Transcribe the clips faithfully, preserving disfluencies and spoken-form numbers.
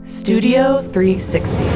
Studio three sixty.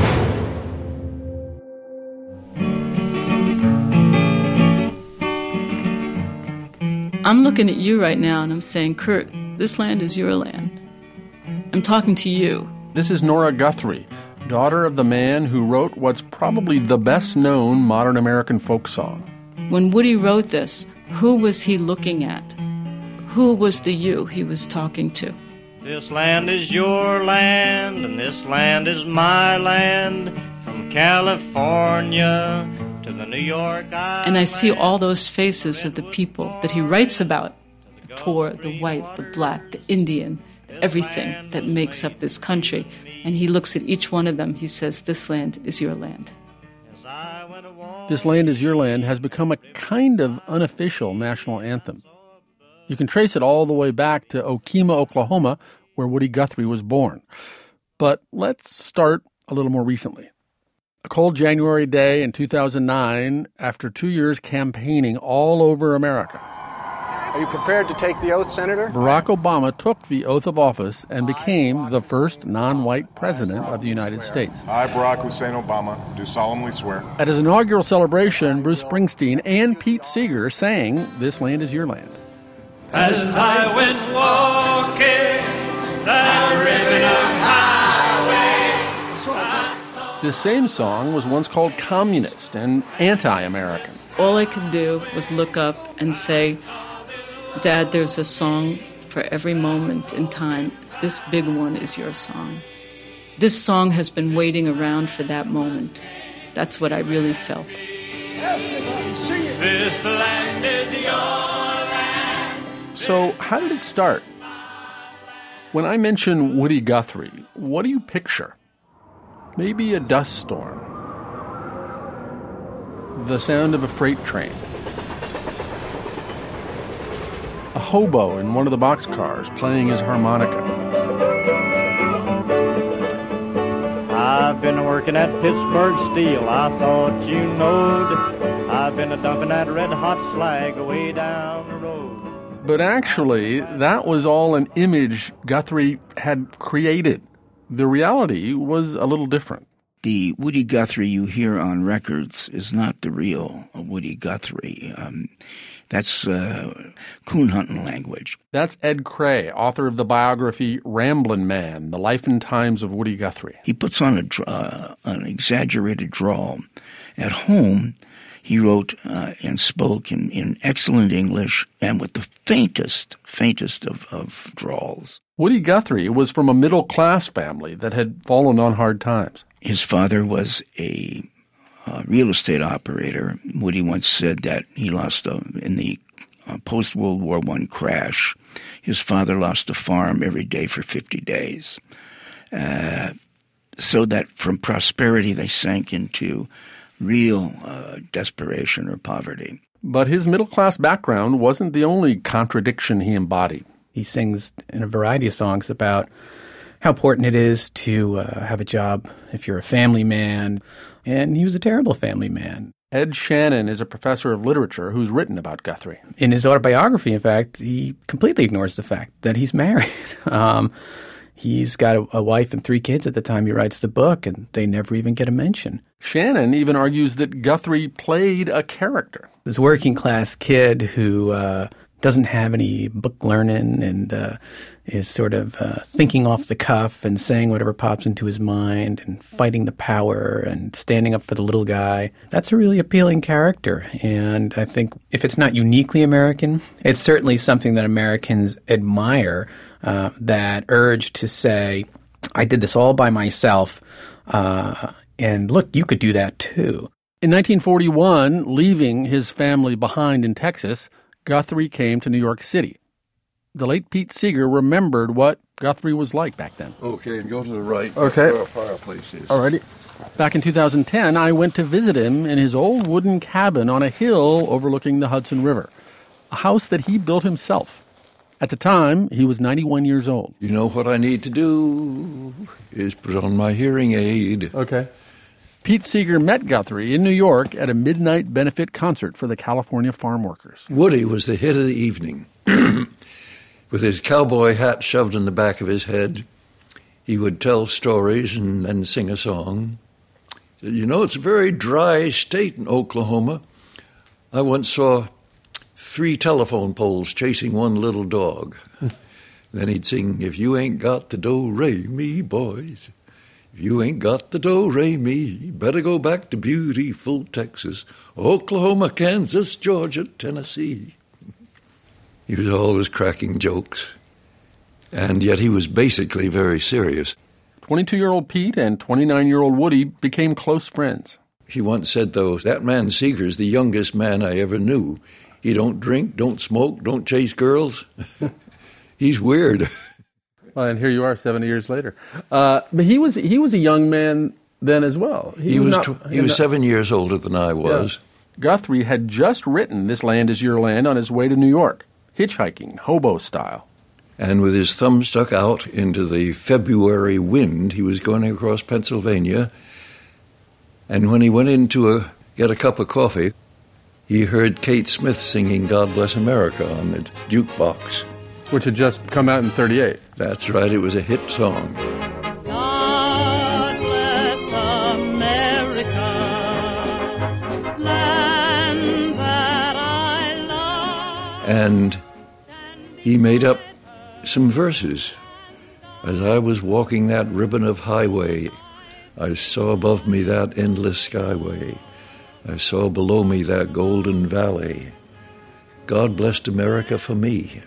I'm looking at you right now and I'm saying, Kurt, this land is your land. I'm talking to you. This is Nora Guthrie, daughter of the man who wrote what's probably the best-known modern American folk song. When Woody wrote this, who was he looking at? Who was the you he was talking to? This land is your land, and this land is my land, from California to the New York Island. And I see all those faces of the people that he writes about, the poor, the white, the black, the Indian, everything that makes up this country. And he looks at each one of them, he says, this land is your land. This Land is Your Land has become a kind of unofficial national anthem. You can trace it all the way back to Okemah, Oklahoma, where Woody Guthrie was born. But let's start a little more recently. A cold January day in two thousand nine, after two years campaigning all over America. Are you prepared to take the oath, Senator? Barack Obama took the oath of office and became the first non-white president of the United States. I, Barack Hussein Obama, do solemnly swear. At his inaugural celebration, Bruce Springsteen and Pete Seeger sang This Land is Your Land. As I went walking the ribbon of highway. This same song was once called communist and anti-American. All I could do was look up and say, Dad, there's a song for every moment in time. This big one is your song. This song has been waiting around for that moment. That's what I really felt. This land is your land. So how did it start? When I mention Woody Guthrie, what do you picture? Maybe a dust storm. The sound of a freight train. A hobo in one of the boxcars playing his harmonica. I've been working at Pittsburgh Steel. I thought you knowed. I've been a dumping that red hot slag way down the road. But actually, that was all an image Guthrie had created. The reality was a little different. The Woody Guthrie you hear on records is not the real Woody Guthrie. Um, that's uh, coon hunting language. That's Ed Cray, author of the biography Ramblin' Man, The Life and Times of Woody Guthrie. He puts on a, uh, an exaggerated drawl. At home, he wrote uh, and spoke in, in excellent English and with the faintest, faintest of, of drawls. Woody Guthrie was from a middle-class family that had fallen on hard times. His father was a uh, real estate operator. Woody once said that he lost a, in the uh, post-World War One crash, his father lost a farm every day for fifty days. Uh, so that from prosperity they sank into real uh, desperation or poverty. But his middle-class background wasn't the only contradiction he embodied. He sings in a variety of songs about how important it is to uh, have a job if you're a family man. And he was a terrible family man. Ed Shannon is a professor of literature who's written about Guthrie. In his autobiography, in fact, he completely ignores the fact that he's married. um, he's got a, a wife and three kids at the time he writes the book, and they never even get a mention. Shannon even argues that Guthrie played a character. This working-class kid who uh, doesn't have any book learning and uh, is sort of uh, thinking off the cuff and saying whatever pops into his mind and fighting the power and standing up for the little guy. That's a really appealing character. And I think if it's not uniquely American, it's certainly something that Americans admire, uh, that urge to say, I did this all by myself, uh, and look, you could do that too. In nineteen forty-one, leaving his family behind in Texas, Guthrie came to New York City. The late Pete Seeger remembered what Guthrie was like back then. Okay, and go to the right. Okay. That's where our fireplace is. All righty. Back in two thousand ten, I went to visit him in his old wooden cabin on a hill overlooking the Hudson River, a house that he built himself. At the time, he was ninety-one years old. You know what I need to do is put on my hearing aid. Okay. Pete Seeger met Guthrie in New York at a midnight benefit concert for the California farm workers. Woody was the hit of the evening. With his cowboy hat shoved in the back of his head, he would tell stories and then sing a song. You know, it's a very dry state in Oklahoma. I once saw three telephone poles chasing one little dog. Then he'd sing, if you ain't got the do-re-mi, boys, if you ain't got the do-re-mi, better go back to beautiful Texas, Oklahoma, Kansas, Georgia, Tennessee. He was always cracking jokes, and yet he was basically very serious. twenty-two-year-old Pete and twenty-nine-year-old Woody became close friends. He once said, though, that man Seeger's the youngest man I ever knew. He don't drink, don't smoke, don't chase girls. He's weird. Well, and here you are seventy years later. Uh, but he was he was a young man then as well. He, he was not, tw- he was not, seven years older than I was. Yeah. Guthrie had just written This Land Is Your Land on his way to New York, hitchhiking, hobo style. And with his thumb stuck out into the February wind, he was going across Pennsylvania. And when he went in to a, get a cup of coffee, he heard Kate Smith singing God Bless America on the jukebox. Which had just come out in thirty-eight. That's right. It was a hit song. God bless America, land that I love. And he made up some verses. As I was walking that ribbon of highway, I saw above me that endless skyway. I saw below me that golden valley. God blessed America for me.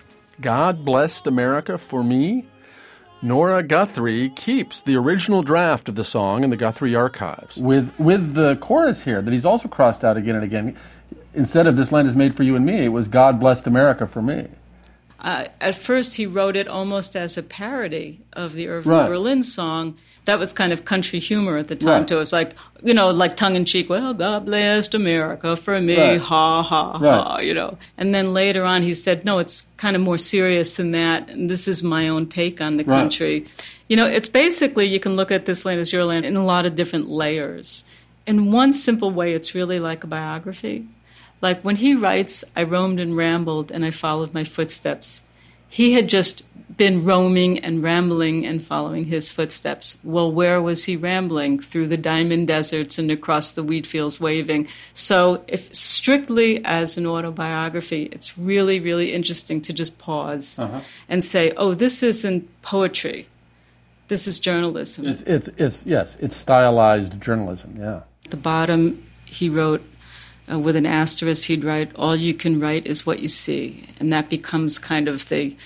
God Blessed America for Me? Nora Guthrie keeps the original draft of the song in the Guthrie archives. With with the chorus here that he's also crossed out again and again. Instead of This Land Is Made for You and Me, it was God Blessed America for Me. Uh, at first, he wrote it almost as a parody of the Irving right. Berlin song. That was kind of country humor at the time, right. too. It was like, you know, like tongue-in-cheek, well, God blessed America for me, right. ha, ha, right. ha, you know. And then later on, he said, no, it's kind of more serious than that, and this is my own take on the right. country. You know, it's basically, you can look at This Land Is Your Land in a lot of different layers. In one simple way, it's really like a biography. Like when he writes, I roamed and rambled, and I followed my footsteps. He had just been roaming and rambling and following his footsteps. Well, where was he rambling? Through the diamond deserts and across the wheat fields waving. So if strictly as an autobiography, it's really, really interesting to just pause uh-huh. and say, oh, this isn't poetry. This is journalism. It's, it's, it's yes, it's stylized journalism, yeah. At the bottom, he wrote, Uh, with an asterisk, he'd write, all you can write is what you see. And that becomes kind of the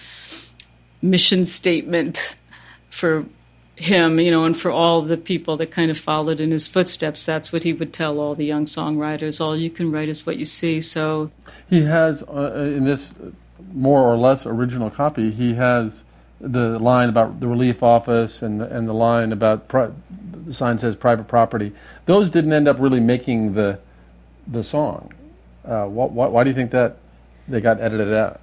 mission statement for him, you know, and for all the people that kind of followed in his footsteps. That's what he would tell all the young songwriters, all you can write is what you see. So he has, uh, in this more or less original copy, he has the line about the relief office and, and the line about, pri- the sign says private property. Those didn't end up really making the the song. Uh, wh- wh- why do you think that they got edited out?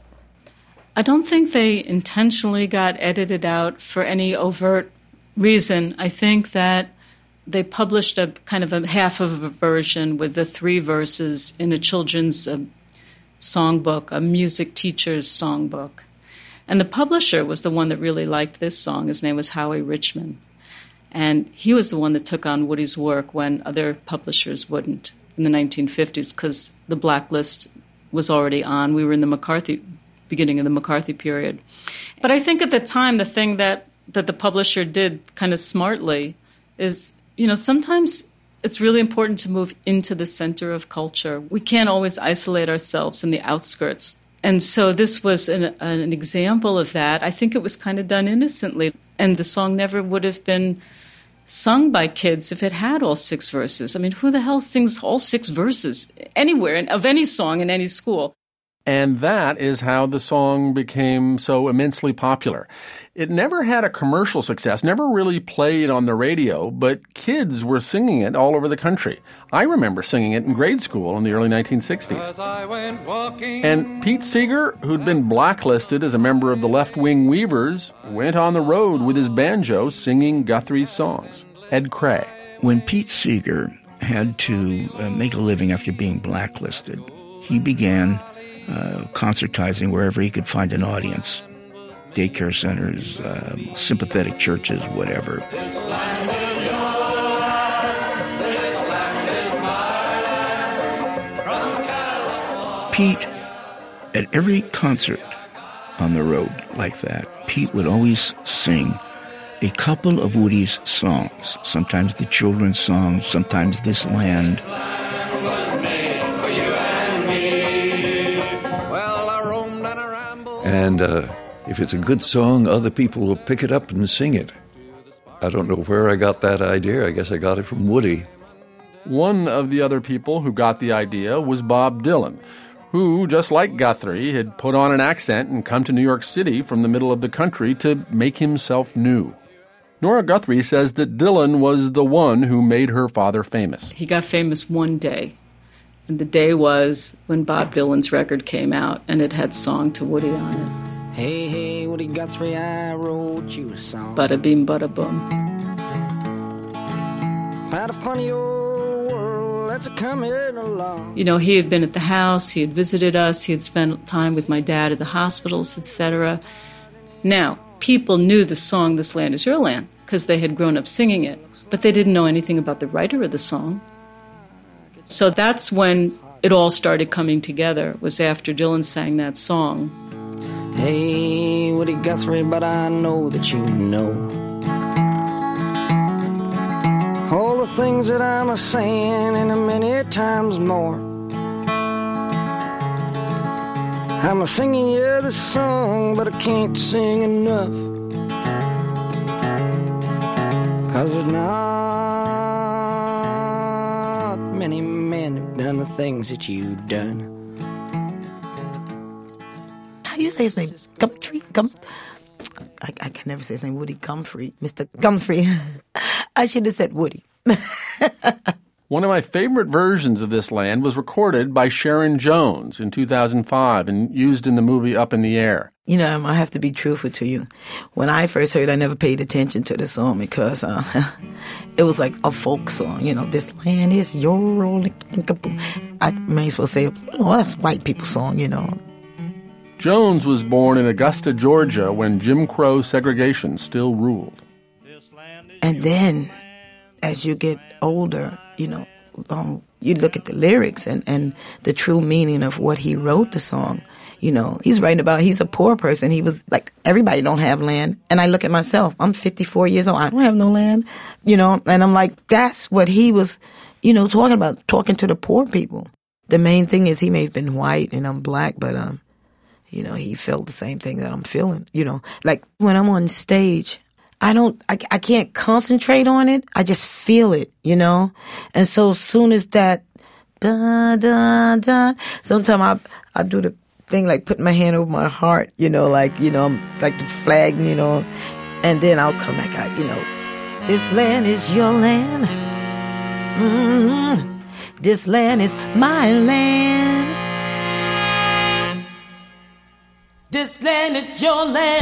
I don't think they intentionally got edited out for any overt reason. I think that they published a kind of a half of a version with the three verses in a children's uh, songbook, a music teacher's songbook. And the publisher was the one that really liked this song. His name was Howie Richman. And he was the one that took on Woody's work when other publishers wouldn't in the nineteen fifties, because the blacklist was already on. We were in the McCarthy, beginning of the McCarthy period. But I think at the time, the thing that, that the publisher did kind of smartly is, you know, sometimes it's really important to move into the center of culture. We can't always isolate ourselves in the outskirts. And so this was an, an example of that. I think it was kind of done innocently. And the song never would have been sung by kids if it had all six verses. I mean, who the hell sings all six verses anywhere, of any song in any school? And that is how the song became so immensely popular. It never had a commercial success, never really played on the radio, but kids were singing it all over the country. I remember singing it in grade school in the early nineteen sixties. As I went walking. And Pete Seeger, who'd been blacklisted as a member of the left-wing Weavers, went on the road with his banjo singing Guthrie's songs. Ed Cray. When Pete Seeger had to uh, make a living after being blacklisted, he began uh, concertizing wherever he could find an audience. daycare centers, uh, sympathetic churches, whatever. Pete, at every concert on the road like that, Pete would always sing a couple of Woody's songs, sometimes the children's songs, sometimes This Land. And uh, if it's a good song, other people will pick it up and sing it. I don't know where I got that idea. I guess I got it from Woody. One of the other people who got the idea was Bob Dylan, who, just like Guthrie, had put on an accent and come to New York City from the middle of the country to make himself new. Nora Guthrie says that Dylan was the one who made her father famous. He got famous one day, and the day was when Bob Dylan's record came out, and it had Song to Woody on it. Hey, hey, Woody Guthrie, I wrote you a song. Bada beam, bada boom. Had a funny old world that's a coming along. You know, he had been at the house, he had visited us, he had spent time with my dad at the hospitals, et cetera. Now, people knew the song This Land Is Your Land because they had grown up singing it, but they didn't know anything about the writer of the song. So that's when it all started coming together, was after Dylan sang that song. Hey, Woody Guthrie, but I know that you know all the things that I'm a-saying and a many times more. I'm a-singing you the song, but I can't sing enough, 'cause there's not many men who've done the things that you've done. How do you say his name? Gumtree? Gum... I, I can never say his name. Woody Guthrie. Mister Guthrie. I should have said Woody. One of my favorite versions of This Land was recorded by Sharon Jones in two thousand five and used in the movie Up in the Air. You know, I have to be truthful to you. When I first heard it, I never paid attention to the song because uh, it was like a folk song. You know, this land is your... I may as well say, well, that's white people's song, you know. Jones was born in Augusta, Georgia, when Jim Crow segregation still ruled. And then, as you get older, you know, um, you look at the lyrics and, and the true meaning of what he wrote the song. You know, he's writing about, he's a poor person. He was like, everybody don't have land. And I look at myself, I'm fifty-four years old. I don't have no land, you know, and I'm like, that's what he was, you know, talking about, talking to the poor people. The main thing is he may have been white and I'm black, but, um, you know, he felt the same thing that I'm feeling, you know, like when I'm on stage, I don't, I, I can't concentrate on it. I just feel it, you know? And so as soon as that, da, da, da, sometimes I, I do the thing like putting my hand over my heart, you know, like, you know, I'm like the flag, you know, and then I'll come back out, you know, this land is your land. Mm-hmm. This land is my land. This land is your land.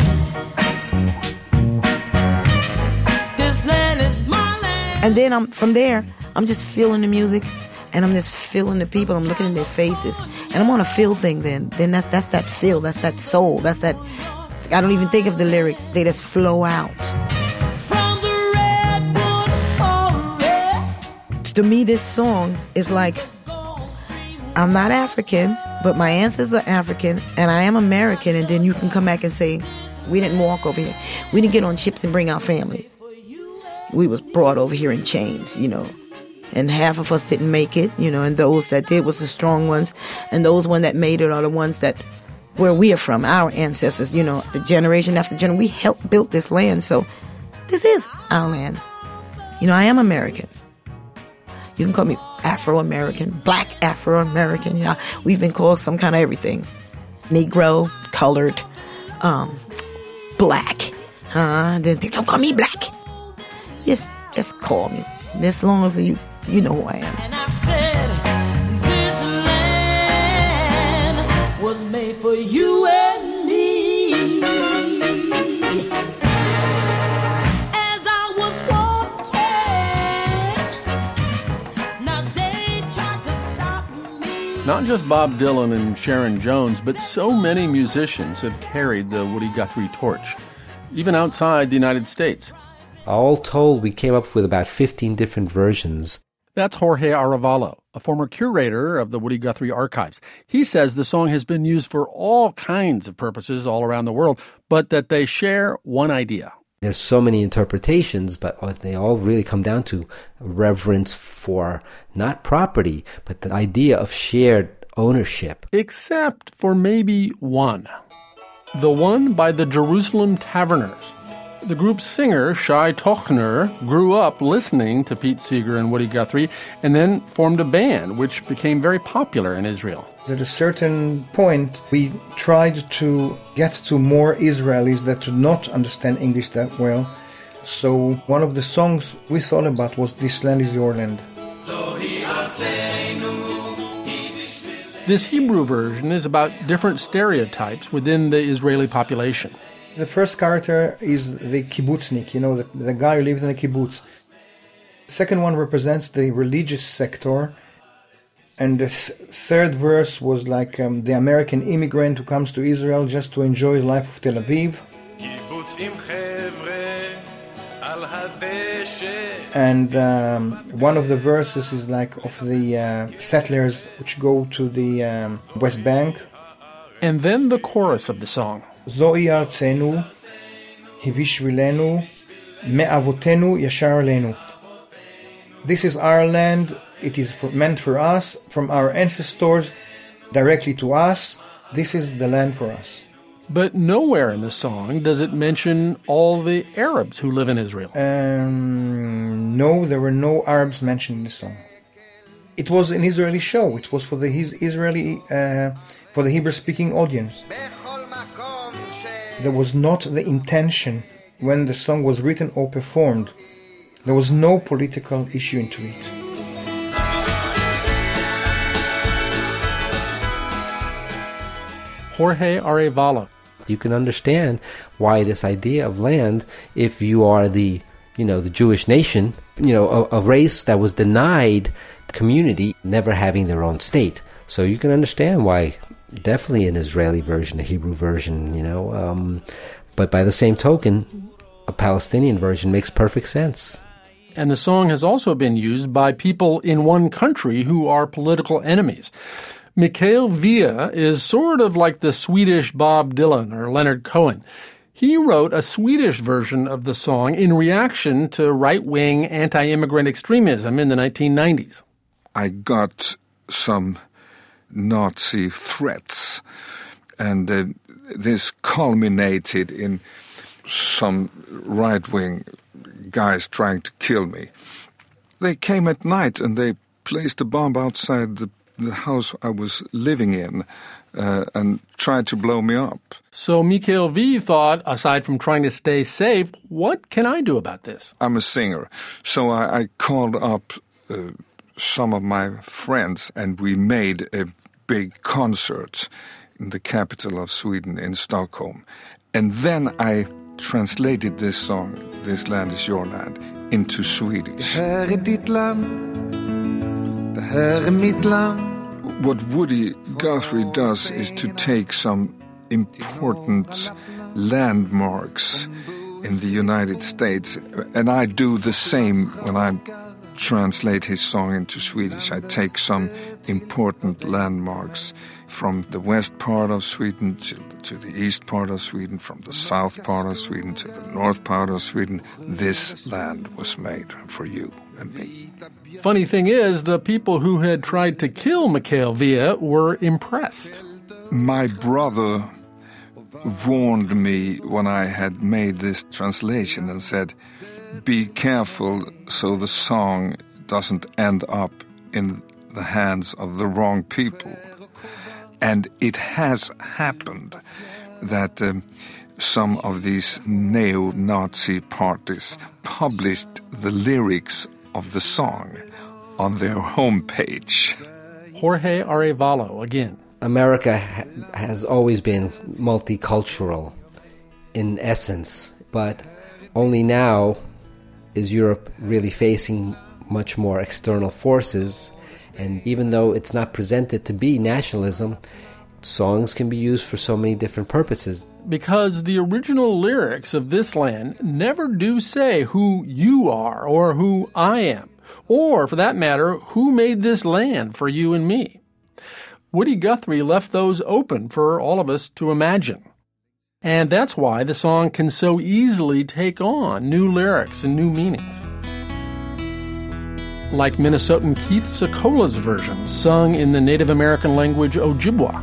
This land is my land. And then I'm from there, I'm just feeling the music and I'm just feeling the people. I'm looking in their faces. And I'm on a feel thing then. Then that's that's that feel, that's that soul, that's that I don't even think of the lyrics. They just flow out. From the redwood forest. To me this song is like I'm not African, but my ancestors are African, and I am American, and then you can come back and say, we didn't walk over here. We didn't get on ships and bring our family. We was brought over here in chains, you know. And half of us didn't make it, you know, and those that did was the strong ones, and those ones that made it are the ones that, where we are from, our ancestors, you know, the generation after generation. We helped build this land, so this is our land. You know, I am American. You can call me Afro-American, black Afro-American. Yeah, we've been called some kind of everything. Negro, colored, um, black. Uh, then people don't call me black. Just, just call me. As long as you, you know who I am. And I said, this land was made for you and me. Not just Bob Dylan and Sharon Jones, but so many musicians have carried the Woody Guthrie torch, even outside the United States. All told, we came up with about fifteen different versions. That's Jorge Arevalo, a former curator of the Woody Guthrie archives. He says the song has been used for all kinds of purposes all around the world, but that they share one idea. There's so many interpretations, but they all really come down to reverence for not property, but the idea of shared ownership. Except for maybe one. The one by the Jerusalem Taverners. The group's singer, Shai Tochner, grew up listening to Pete Seeger and Woody Guthrie and then formed a band which became very popular in Israel. At a certain point, we tried to get to more Israelis that did not understand English that well. So one of the songs we thought about was This Land Is Your Land. This Hebrew version is about different stereotypes within the Israeli population. The first character is the kibbutznik, you know, the, the guy who lives in a kibbutz. The second one represents the religious sector. And the th- third verse was like um, the American immigrant who comes to Israel just to enjoy the life of Tel Aviv. And um, one of the verses is like of the uh, settlers which go to the um, West Bank. And then the chorus of the song. Zohi artzenu, hivishvilenu, me'avotenu yashar alenu. This is our land. It is for, meant for us, from our ancestors, directly to us. This is the land for us. But nowhere in the song does it mention all the Arabs who live in Israel. Um, no, there were no Arabs mentioned in the song. It was an Israeli show. It was for the his Israeli, uh, for the Hebrew-speaking audience. There was not the intention when the song was written or performed. There was no political issue into it. Jorge Arevalo. You can understand why this idea of land, if you are the, you know, the Jewish nation, you know, a, a race that was denied community, never having their own state. So you can understand why definitely an Israeli version, a Hebrew version, you know, um, but by the same token, a Palestinian version makes perfect sense. And the song has also been used by people in one country who are political enemies. Mikael Wiehe is sort of like the Swedish Bob Dylan or Leonard Cohen. He wrote a Swedish version of the song in reaction to right-wing anti-immigrant extremism in the nineteen nineties. I got some Nazi threats, and uh, this culminated in some right-wing guys trying to kill me. They came at night and they placed a bomb outside the, the house I was living in uh, and tried to blow me up. So Mikael Wiehe thought, aside from trying to stay safe, what can I do about this? I'm a singer, so I, I called up uh, some of my friends and we made a big concert in the capital of Sweden, in Stockholm. And then I translated this song, This Land Is Your Land, into Swedish. What Woody Guthrie does is to take some important landmarks in the United States, and I do the same when I translate his song into Swedish. I take some important landmarks from the west part of Sweden to, to the east part of Sweden, from the south part of Sweden to the north part of Sweden. This land was made for you and me. Funny thing is, the people who had tried to kill Mikael Wiehe were impressed. My brother warned me when I had made this translation and said, be careful so the song doesn't end up in the hands of the wrong people. And it has happened that um, some of these neo-Nazi parties published the lyrics of the song on their homepage. Jorge Arevalo again. America ha- has always been multicultural in essence, but only now is Europe really facing much more external forces, And even though it's not presented to be nationalism, songs can be used for so many different purposes. Because the original lyrics of This Land never do say who you are or who I am, or, for that matter, who made this land for you and me. Woody Guthrie left those open for all of us to imagine. And that's why the song can so easily take on new lyrics and new meanings. Like Minnesotan Keith Sekola's version, sung in the Native American language Ojibwa.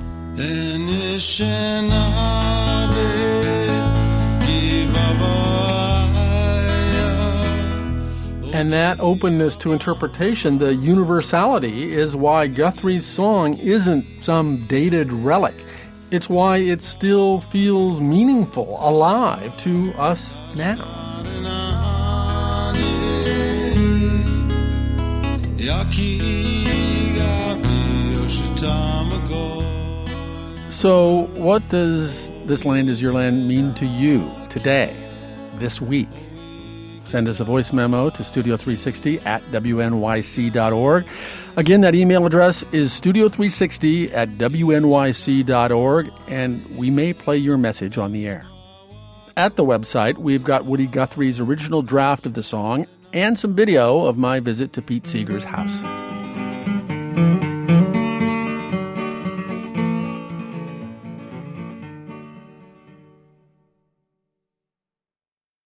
And that openness to interpretation, the universality, is why Guthrie's song isn't some dated relic. It's why it still feels meaningful, alive to us now. So, what does This Land Is Your Land mean to you today, this week? Send us a voice memo to studio three sixty at W N Y C dot org. Again, that email address is studio three sixty at W N Y C dot org, and we may play your message on the air. At the website, we've got Woody Guthrie's original draft of the song and some video of my visit to Pete Seeger's house.